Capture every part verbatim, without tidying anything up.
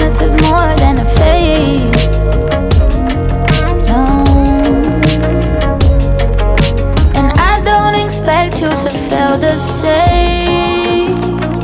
this is more than a phase. No. And I don't expect you to feel the same.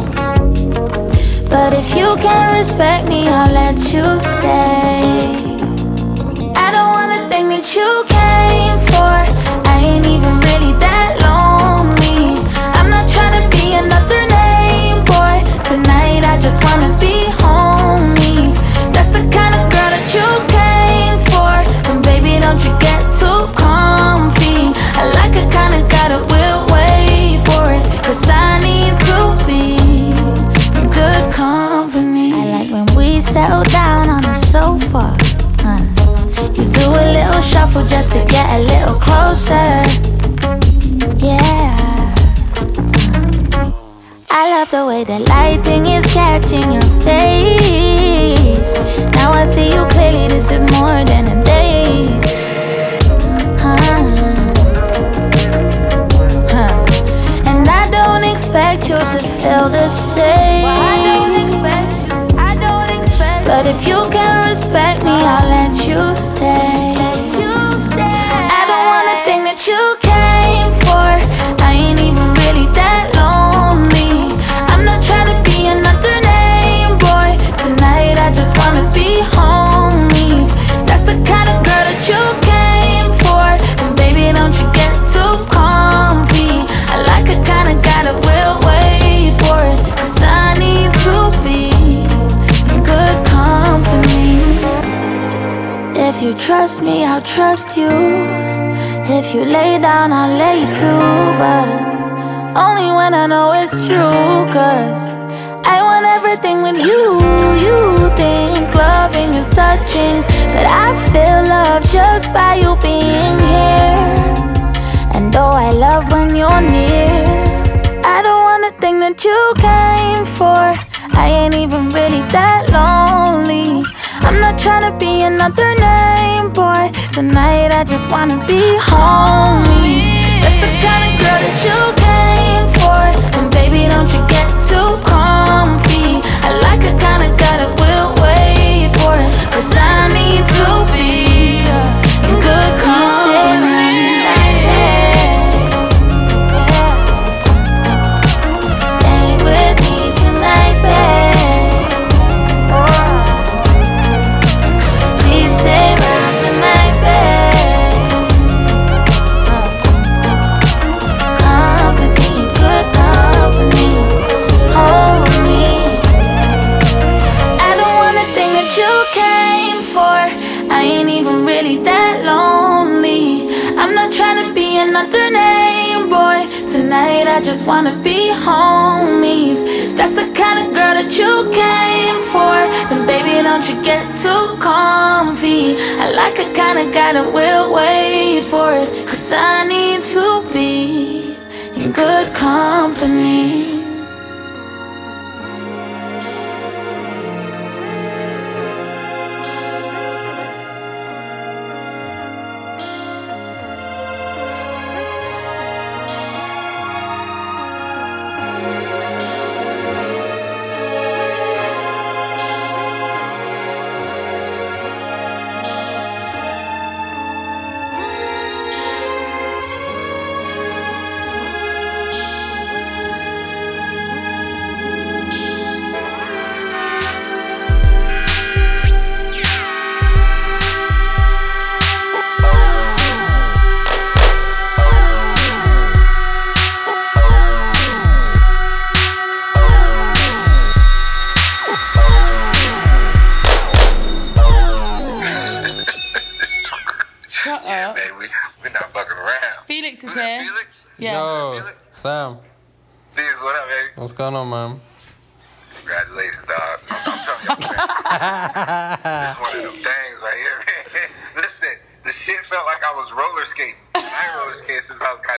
But if you can't respect me, I'll let you stay. I don't want the thing that you came for. I ain't even really that lonely. I'm not trying to be another name boy. Tonight I just wanna be homies. That's the kind of girl that you came for. And baby, don't you get too comfy. I like a kind of guy that will wait for it, cause I need to be in good company. I like when we settle down on the sofa, huh? You do a little shuffle just to get a little closer. Yeah. I love the way the lighting is catching your face. Now I see you clearly, this is more than a daze. Huh. Huh. And I don't expect you to feel the same. Well, I don't expect you, I don't expect you. But if you can't respect me, I'll let you stay. I don't want a thing that you came for. I ain't even really that lonely. I'm not trying to be another name boy. Tonight I just wanna be homies. That's the kind of girl that you came for. And baby, don't you get too comfy. I like a kind of guy that will wait for it, cause I need to be in good company. If you trust me, I'll trust you. If you lay down, I'll lay too. But only when I know it's true, cause I want everything with you. You think loving is touching, but I feel love just by you being here. And though I love when you're near, I don't want the thing that you came for. I ain't even really that lonely. I'm not trying to be another name boy. Tonight I just wanna be homies. That's the kind of girl that you came for. And baby, don't you get too comfy. I like a kind of guy that will wait for it, cause I need to be in good company. Stay with me tonight, babe. Please stay around tonight, babe. Company, good company. Hold me. I don't want the thing that you came for. I ain't even really that lonely. I'm not trying to be another name boy. Tonight I just wanna be homies. If that's the kind of girl that you came for, then baby, don't you get too comfy. I like a kind of guy that will wait for it, cause I need to be in good company. Shut Yeah, up. man, we, we're not fucking around. Felix is Who's that, here. Felix? Yeah. Yo, Felix? Sam, Felix, what up, baby? what's going on, man? Congratulations, dog. I'm, I'm telling you, man. It's one of them things right here, man. Listen, the shit felt like I was roller skating. I ain't roller skating since I was